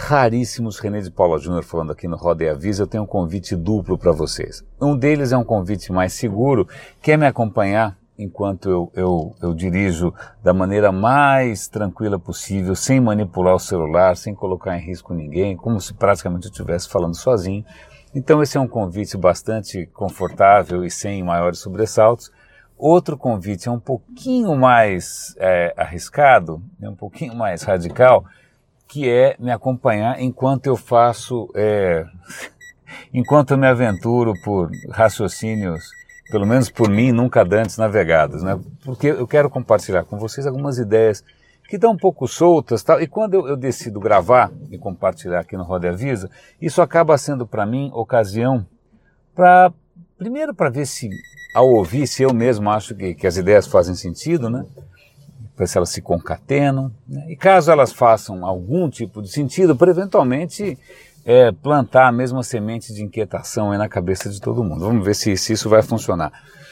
raríssimos, René de Paula Júnior falando aqui no Roda e Avisa. Eu tenho um convite duplo para vocês. Um deles é um convite mais seguro, quer me acompanhar enquanto eu dirijo da maneira mais tranquila possível, sem manipular o celular, sem colocar em risco ninguém, como se praticamente eu estivesse falando sozinho. Então esse é um convite bastante confortável e sem maiores sobressaltos. Outro convite é um pouquinho mais arriscado, um pouquinho mais radical, que é me acompanhar enquanto eu faço, enquanto eu me aventuro por raciocínios, pelo menos por mim, nunca antes navegados, né? Porque eu quero compartilhar com vocês algumas ideias que estão um pouco soltas, tal, e quando eu decido gravar e compartilhar aqui no Roda e Avisa, isso acaba sendo para mim ocasião para, primeiro para ver se, ao ouvir, se eu mesmo acho que as ideias fazem sentido, né? Para se elas se concatenam, né? E caso elas façam algum tipo de sentido, para eventualmente plantar a mesma semente de inquietação aí na cabeça de todo mundo. Vamos ver se isso vai funcionar.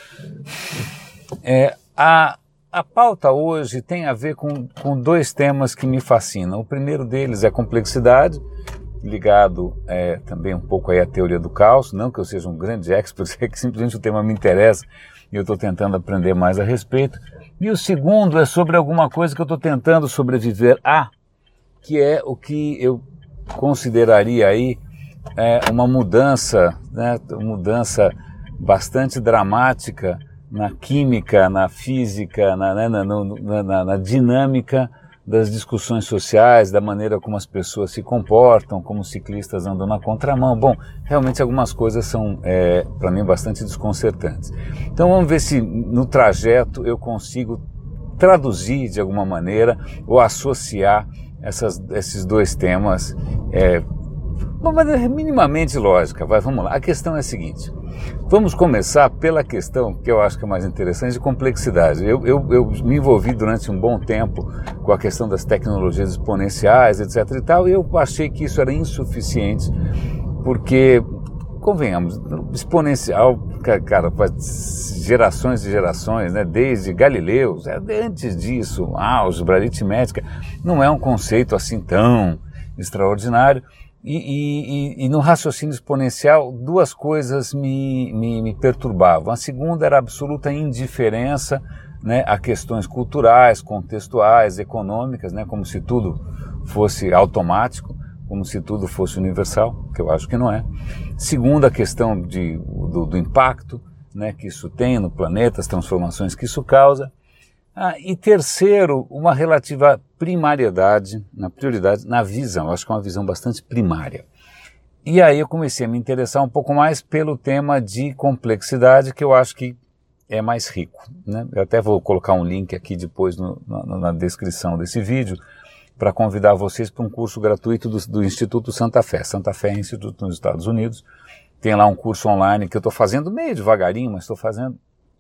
A pauta hoje tem a ver com dois temas que me fascinam. O primeiro deles é complexidade, ligado também um pouco aí à teoria do caos, não que eu seja um grande expert, é que simplesmente o tema me interessa e eu estou tentando aprender mais a respeito. E o segundo é sobre alguma coisa que eu estou tentando sobreviver a, que é o que eu consideraria aí uma mudança, né, mudança bastante dramática na química, na física, na dinâmica das discussões sociais, da maneira como as pessoas se comportam, como os ciclistas andam na contramão. Bom, realmente algumas coisas são, para mim, bastante desconcertantes. Então vamos ver se no trajeto eu consigo traduzir de alguma maneira ou associar esses dois temas de uma maneira minimamente lógica. Vamos lá. A questão é a seguinte. Vamos começar pela questão que eu acho que é mais interessante, de complexidade. Eu me envolvi durante um bom tempo com a questão das tecnologias exponenciais, etc. e tal, e eu achei que isso era insuficiente, porque, convenhamos, exponencial, cara, gerações e gerações, né, desde Galileu, antes disso, álgebra, aritmética, não é um conceito assim tão extraordinário. E no raciocínio exponencial, duas coisas me perturbavam. A segunda era a absoluta indiferença, né, a questões culturais, contextuais, econômicas, né, como se tudo fosse automático, como se tudo fosse universal, que eu acho que não é. Segunda, a questão do impacto, né, que isso tem no planeta, as transformações que isso causa. E terceiro, uma relativa primariedade, prioridade na visão. Eu acho que é uma visão bastante primária. E aí eu comecei a me interessar um pouco mais pelo tema de complexidade, que eu acho que é mais rico, né? Eu até vou colocar um link aqui depois na descrição desse vídeo para convidar vocês para um curso gratuito do Instituto Santa Fé. Santa Fé é um instituto nos Estados Unidos. Tem lá um curso online que eu estou fazendo meio devagarinho, mas estou fazendo.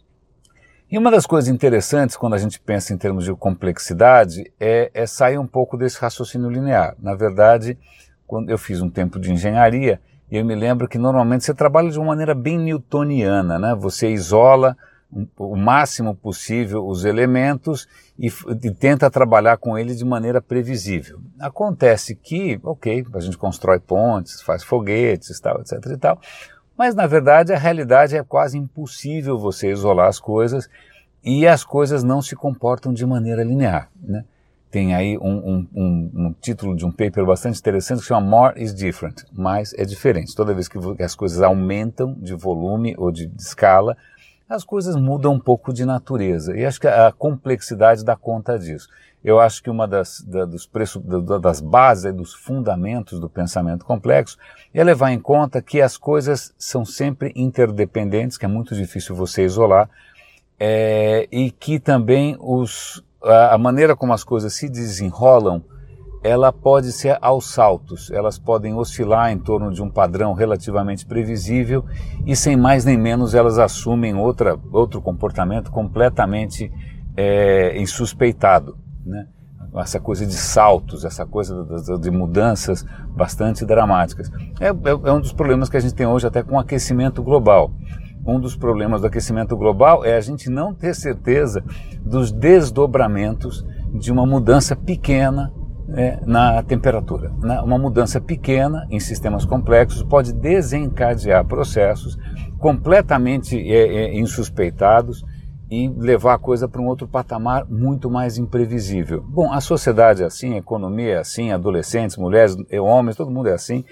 E uma das coisas interessantes quando a gente pensa em termos de complexidade é sair um pouco desse raciocínio linear. Na verdade, quando eu fiz um tempo de engenharia, eu me lembro que normalmente você trabalha de uma maneira bem newtoniana, né? Você isola o máximo possível os elementos e tenta trabalhar com eles de maneira previsível. Acontece que, a gente constrói pontes, faz foguetes, tal, etc. e tal, mas na verdade a realidade é quase impossível você isolar as coisas e as coisas não se comportam de maneira linear, né? Tem aí um título de um paper bastante interessante que chama More is Different, mais é diferente. Toda vez que as coisas aumentam de volume ou de escala, as coisas mudam um pouco de natureza. E acho que a complexidade dá conta disso. Eu acho que uma das bases, dos fundamentos do pensamento complexo é levar em conta que as coisas são sempre interdependentes, que é muito difícil você isolar, e que também a maneira como as coisas se desenrolam, ela pode ser aos saltos, elas podem oscilar em torno de um padrão relativamente previsível e sem mais nem menos elas assumem outro comportamento completamente insuspeitado, né? Essa coisa de saltos, essa coisa de mudanças bastante dramáticas. É um dos problemas que a gente tem hoje até com o aquecimento global. Um dos problemas do aquecimento global é a gente não ter certeza dos desdobramentos de uma mudança pequena na temperatura. Uma mudança pequena em sistemas complexos pode desencadear processos completamente insuspeitados e levar a coisa para um outro patamar muito mais imprevisível. Bom, a sociedade é assim, a economia é assim, adolescentes, mulheres, homens, todo mundo é assim.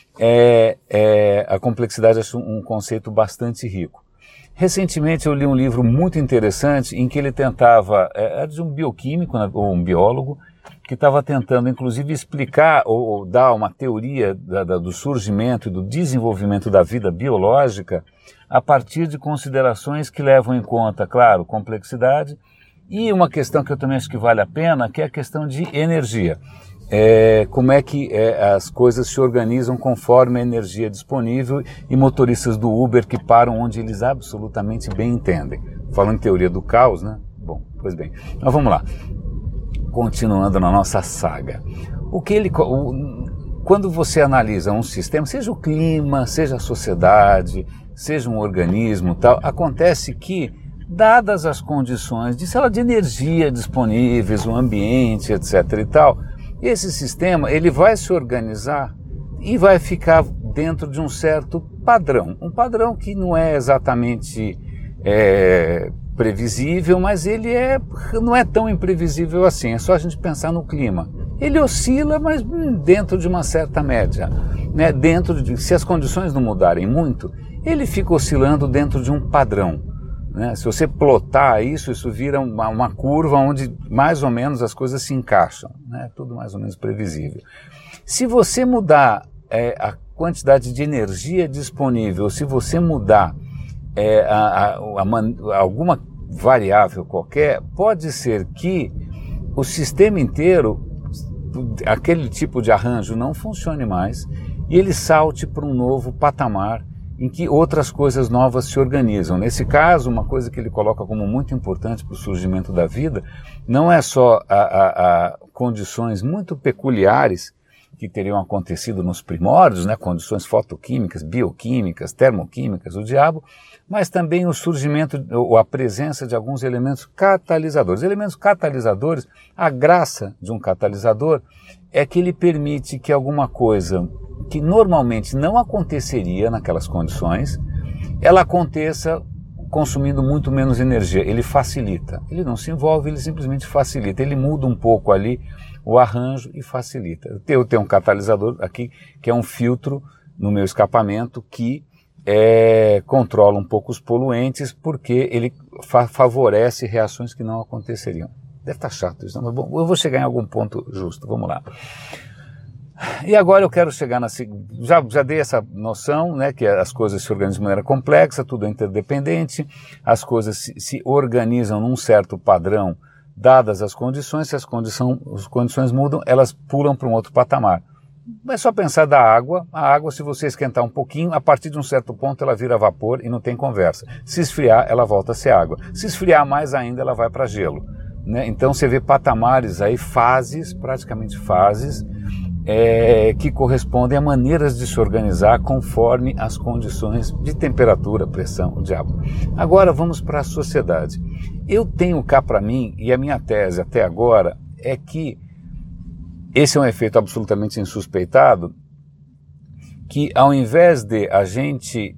A complexidade é um conceito bastante rico. Recentemente eu li um livro muito interessante em que ele tentava, era de um bioquímico, ou um biólogo, que estava tentando inclusive explicar ou dar uma teoria do surgimento e do desenvolvimento da vida biológica a partir de considerações que levam em conta, claro, complexidade e uma questão que eu também acho que vale a pena, que é a questão de energia. Como é que as coisas se organizam conforme a energia disponível e motoristas do Uber que param onde eles absolutamente bem entendem. Falando em teoria do caos, né? Bom, pois bem. Mas vamos lá. Continuando na nossa saga. Quando você analisa um sistema, seja o clima, seja a sociedade, seja um organismo tal, acontece que, dadas as condições de energia disponíveis, o ambiente, etc. e tal, esse sistema ele vai se organizar e vai ficar dentro de um certo padrão. Um padrão que não é exatamente previsível, mas ele não é tão imprevisível assim. É só a gente pensar no clima. Ele oscila, mas dentro de uma certa média. Né? Se as condições não mudarem muito, ele fica oscilando dentro de um padrão. Né? Se você plotar isso vira uma curva onde mais ou menos as coisas se encaixam, né? Tudo mais ou menos previsível. Se você mudar a quantidade de energia disponível, se você mudar alguma variável qualquer, pode ser que o sistema inteiro, aquele tipo de arranjo não funcione mais e ele salte para um novo patamar em que outras coisas novas se organizam. Nesse caso, uma coisa que ele coloca como muito importante para o surgimento da vida não é só condições muito peculiares que teriam acontecido nos primórdios, né, condições fotoquímicas, bioquímicas, termoquímicas, o diabo, mas também o surgimento ou a presença de alguns elementos catalisadores. Elementos catalisadores, a graça de um catalisador é que ele permite que alguma coisa que normalmente não aconteceria naquelas condições, ela aconteça consumindo muito menos energia. Ele facilita. Ele não se envolve, ele simplesmente facilita. Ele muda um pouco ali o arranjo e facilita. Eu tenho um catalisador aqui, que é um filtro no meu escapamento que controla um pouco os poluentes, porque ele favorece reações que não aconteceriam. Deve estar chato isso, mas bom, eu vou chegar em algum ponto justo. Vamos lá. E agora eu quero chegar já dei essa noção, né, que as coisas se organizam de maneira complexa, tudo é interdependente, as coisas se organizam num certo padrão, dadas as condições, se as condições mudam, elas pulam para um outro patamar. É só pensar da água. A água, se você esquentar um pouquinho, a partir de um certo ponto ela vira vapor e não tem conversa. Se esfriar, ela volta a ser água. Se esfriar mais ainda, ela vai para gelo. Né? Então você vê patamares aí, praticamente fases, que correspondem a maneiras de se organizar conforme as condições de temperatura, pressão, o diabo. Agora vamos para a sociedade. Eu tenho cá para mim, e a minha tese até agora, é que esse é um efeito absolutamente insuspeitado, que ao invés de a gente,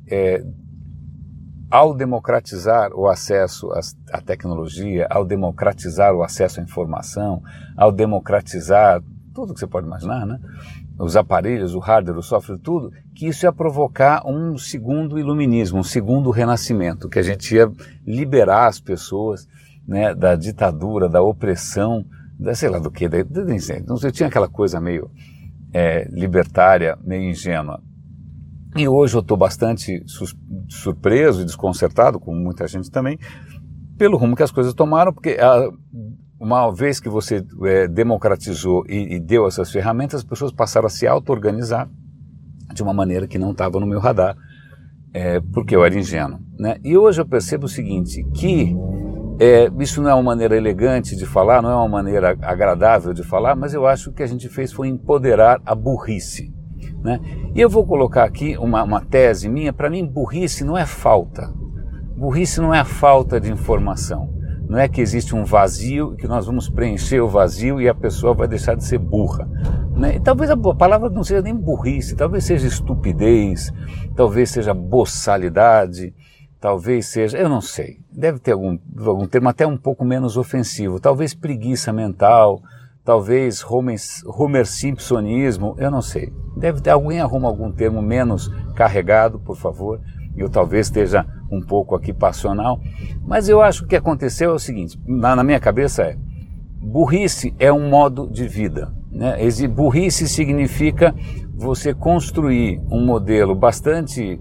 ao democratizar o acesso à tecnologia, ao democratizar o acesso à informação, ao democratizar tudo que você pode imaginar, né? Os aparelhos, o hardware, o software, tudo, que isso ia provocar um segundo iluminismo, um segundo renascimento, que a gente ia liberar as pessoas, né, da ditadura, da opressão, sei lá do que, então eu tinha aquela coisa meio libertária, meio ingênua. E hoje eu estou bastante surpreso e desconcertado, como muita gente também, pelo rumo que as coisas tomaram, porque uma vez que você democratizou e deu essas ferramentas, as pessoas passaram a se auto-organizar de uma maneira que não estava no meu radar, porque eu era ingênuo. Né? E hoje eu percebo o seguinte, que isso não é uma maneira elegante de falar, não é uma maneira agradável de falar, mas eu acho que o que a gente fez foi empoderar a burrice. Né? E eu vou colocar aqui uma tese minha. Para mim, burrice não é falta. Burrice não é a falta de informação. não é que existe um vazio e que nós vamos preencher o vazio e a pessoa vai deixar de ser burra, né? E talvez a palavra não seja nem burrice, talvez seja estupidez, talvez seja boçalidade, talvez seja, eu não sei, deve ter algum termo até um pouco menos ofensivo, talvez preguiça mental, talvez Homer Simpsonismo, eu não sei. Deve ter, alguém arruma algum termo menos carregado, por favor. Eu talvez esteja um pouco aqui passional, mas eu acho que o que aconteceu é o seguinte, na minha cabeça burrice é um modo de vida, né? Burrice significa você construir um modelo bastante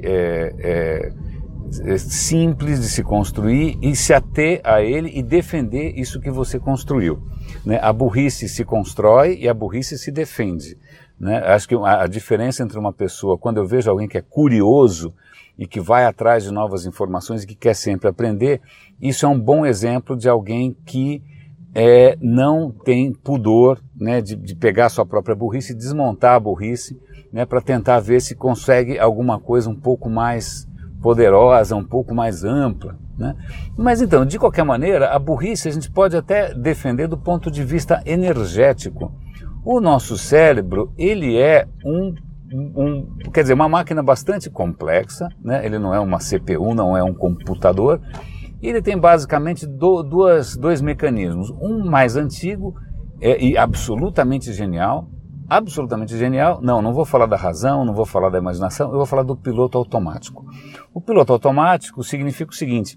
simples de se construir e se ater a ele e defender isso que você construiu, né? A burrice se constrói e a burrice se defende, né? Acho que a diferença entre uma pessoa, quando eu vejo alguém que é curioso e que vai atrás de novas informações e que quer sempre aprender, isso é um bom exemplo de alguém que não tem pudor, né, de pegar a sua própria burrice e desmontar a burrice, né, para tentar ver se consegue alguma coisa um pouco mais poderosa, um pouco mais ampla, né? Mas então, de qualquer maneira, a burrice a gente pode até defender do ponto de vista energético. O nosso cérebro, ele é quer dizer, uma máquina bastante complexa, né? Ele não é uma CPU, não é um computador. Ele tem basicamente dois mecanismos. Um mais antigo e absolutamente genial. Não vou falar da razão, não vou falar da imaginação, eu vou falar do piloto automático. O piloto automático significa o seguinte,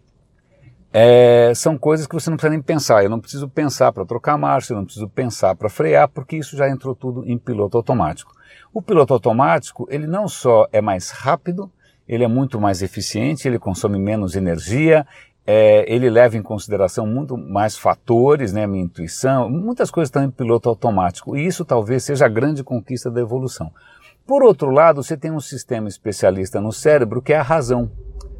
são coisas que você não precisa nem pensar. Eu não preciso pensar para trocar a marcha, eu não preciso pensar para frear, porque isso já entrou tudo em piloto automático. O piloto automático, ele não só é mais rápido, ele é muito mais eficiente, ele consome menos energia, ele leva em consideração muito mais fatores, né, minha intuição, muitas coisas estão em piloto automático, e isso talvez seja a grande conquista da evolução. Por outro lado, você tem um sistema especialista no cérebro que é a razão.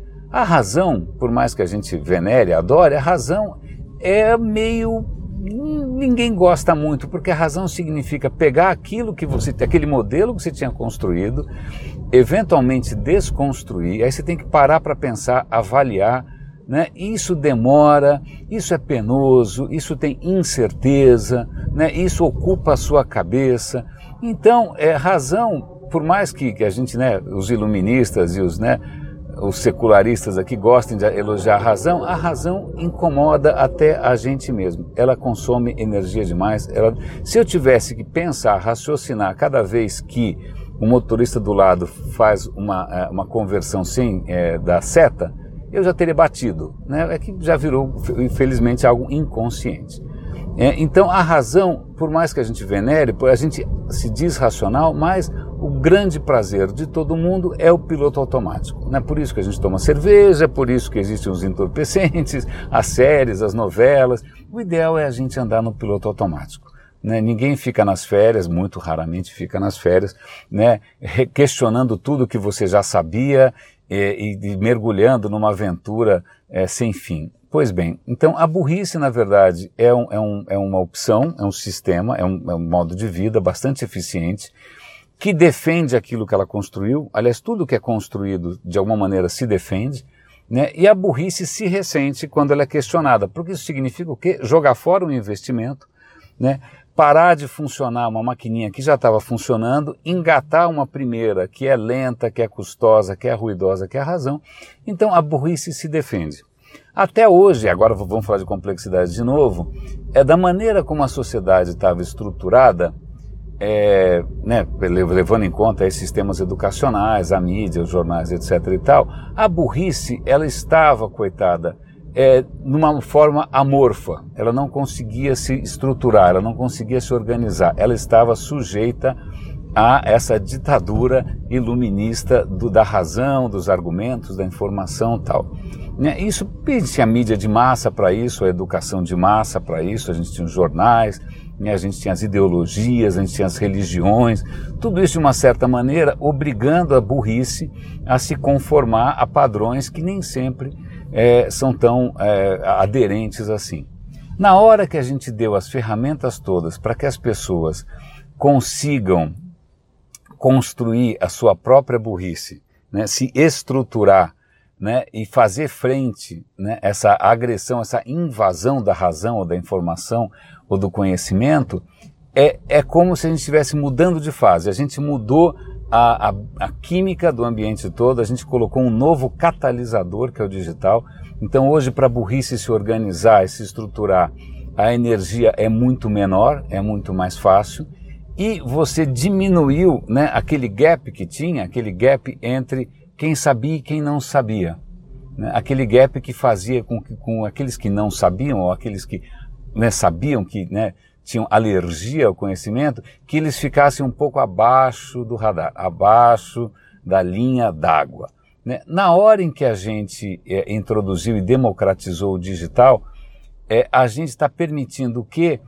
A razão, por mais que a gente venere, adore, a razão é meio... ninguém gosta muito, porque a razão significa pegar aquele modelo que você tinha construído, eventualmente desconstruir, aí você tem que parar para pensar, avaliar, né? Isso demora, isso é penoso, isso tem incerteza, né? Isso ocupa a sua cabeça. Então, razão, por mais que a gente, né, os iluministas e os secularistas aqui gostem de elogiar a razão incomoda até a gente mesmo. Ela consome energia demais. Se eu tivesse que pensar, raciocinar cada vez que o motorista do lado faz uma conversão sem dar seta, eu já teria batido, né? É que já virou, infelizmente, algo inconsciente. Então a razão, por mais que a gente venere, a gente se diz racional, mas o grande prazer de todo mundo é o piloto automático, né? Por isso que a gente toma cerveja, por isso que existem os entorpecentes, as séries, as novelas. O ideal é a gente andar no piloto automático, né? Ninguém fica nas férias, muito raramente fica nas férias, né, questionando tudo que você já sabia e mergulhando numa aventura sem fim. Pois bem, então a burrice, na verdade, é uma opção, é um sistema, é um modo de vida bastante eficiente, que defende aquilo que ela construiu. Aliás, tudo que é construído, de alguma maneira, se defende, né? E a burrice se ressente quando ela é questionada, porque isso significa o quê? Jogar fora um investimento, né? Parar de funcionar uma maquininha que já estava funcionando, engatar uma primeira que é lenta, que é custosa, que é ruidosa, que é a razão. Então a burrice se defende. Até hoje, agora vamos falar de complexidade de novo, da maneira como a sociedade estava estruturada, né, levando em conta esses sistemas educacionais, a mídia, os jornais, etc. e tal, a burrice, ela estava, coitada, numa forma amorfa, ela não conseguia se estruturar, ela não conseguia se organizar, ela estava sujeita a essa ditadura iluminista da razão, dos argumentos, da informação e tal. Isso, a gente tinha mídia de massa para isso, a educação de massa para isso, a gente tinha os jornais, a gente tinha as ideologias, a gente tinha as religiões, tudo isso de uma certa maneira obrigando a burrice a se conformar a padrões que nem sempre são tão aderentes assim. Na hora que a gente deu as ferramentas todas para que as pessoas consigam construir a sua própria burrice, né, se estruturar né, e fazer frente, né, essa agressão, essa invasão da razão ou da informação ou do conhecimento, é como se a gente estivesse mudando de fase. A gente mudou a química do ambiente todo, a gente colocou um novo catalisador, que é o digital. Então hoje, para a burrice se organizar e se estruturar, a energia é muito menor, é muito mais fácil, e você diminuiu, né, aquele gap que tinha, aquele gap entre quem sabia e quem não sabia, né? Aquele gap que fazia com aqueles que não sabiam, ou aqueles que, né, sabiam, que, né, tinham alergia ao conhecimento, que eles ficassem um pouco abaixo do radar, abaixo da linha d'água, né? Na hora em que a gente introduziu e democratizou o digital, a gente está permitindo que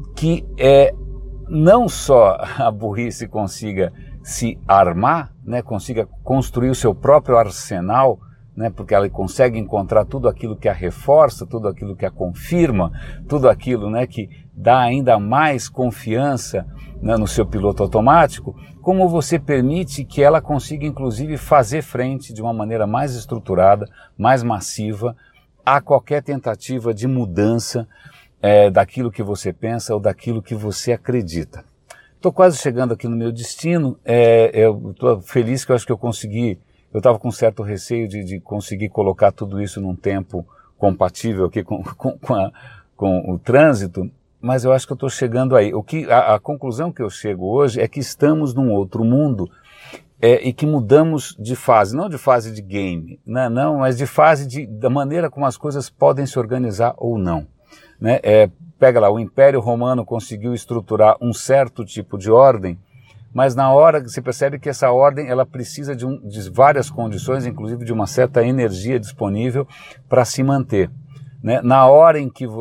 não só a burrice consiga se armar, né, consiga construir o seu próprio arsenal, né, porque ela consegue encontrar tudo aquilo que a reforça, tudo aquilo que a confirma, tudo aquilo, né, que dá ainda mais confiança, né, no seu piloto automático, como você permite que ela consiga inclusive fazer frente de uma maneira mais estruturada, mais massiva, a qualquer tentativa de mudança daquilo que você pensa ou daquilo que você acredita. Estou quase chegando aqui no meu destino, eu estou feliz que eu acho que eu consegui, eu estava com certo receio de conseguir colocar tudo isso num tempo compatível aqui com o trânsito, mas eu acho que eu estou chegando aí. A conclusão que eu chego hoje é que estamos num outro mundo e que mudamos de fase, não de fase de game, né, não, mas de fase da maneira como as coisas podem se organizar ou não, né? Pega lá, o Império Romano conseguiu estruturar um certo tipo de ordem, mas na hora você percebe que essa ordem ela precisa de várias condições, inclusive de uma certa energia disponível para se manter, né? Na hora em que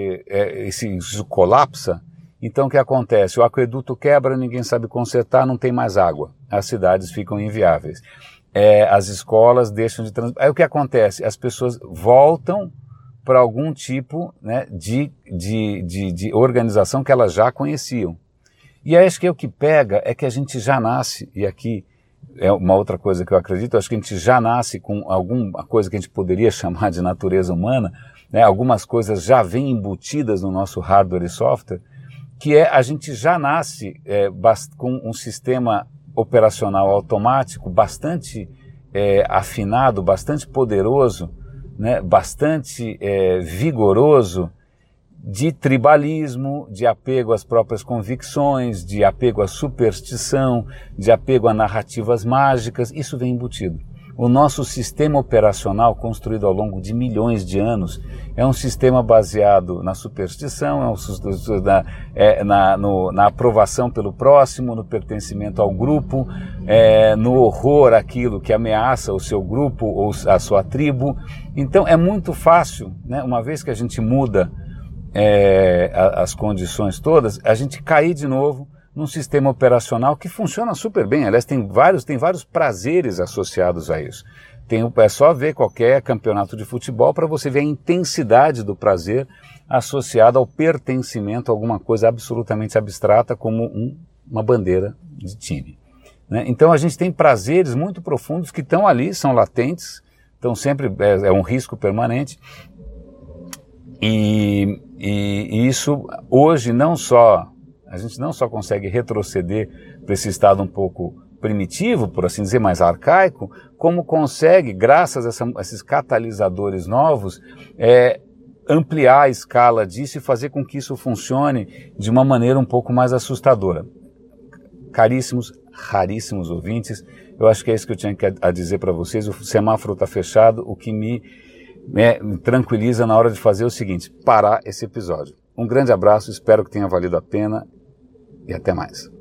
isso colapsa, então o que acontece? O aqueduto quebra, ninguém sabe consertar, não tem mais água, as cidades ficam inviáveis, as escolas deixam de transitar. Aí o que acontece? As pessoas voltam para algum tipo, né, de organização que elas já conheciam. E acho que o que pega é que a gente já nasce, e aqui é uma outra coisa que eu acredito, acho que a gente já nasce com alguma coisa que a gente poderia chamar de natureza humana, né, algumas coisas já vêm embutidas no nosso hardware e software, que a gente já nasce com um sistema operacional automático bastante afinado, bastante poderoso, né, bastante vigoroso, de tribalismo, de apego às próprias convicções, de apego à superstição, de apego a narrativas mágicas. Isso vem embutido. O nosso sistema operacional, construído ao longo de milhões de anos, é um sistema baseado na superstição, na aprovação pelo próximo, no pertencimento ao grupo, no horror àquilo que ameaça o seu grupo ou a sua tribo. Então é muito fácil, né, uma vez que a gente muda as condições todas, a gente cair de novo num sistema operacional que funciona super bem. Aliás, tem vários prazeres associados a isso. É só ver qualquer campeonato de futebol para você ver a intensidade do prazer associada ao pertencimento a alguma coisa absolutamente abstrata como uma bandeira de time, né? Então a gente tem prazeres muito profundos que estão ali, são latentes, então sempre é um risco permanente. E isso hoje a gente não só consegue retroceder para esse estado um pouco primitivo, por assim dizer, mais arcaico, como consegue, graças a esses catalisadores novos, ampliar a escala disso e fazer com que isso funcione de uma maneira um pouco mais assustadora. Caríssimos, raríssimos ouvintes, eu acho que é isso que eu tinha a dizer para vocês. O semáforo está fechado, o que me tranquiliza na hora de fazer o seguinte: parar esse episódio. Um grande abraço, espero que tenha valido a pena e até mais.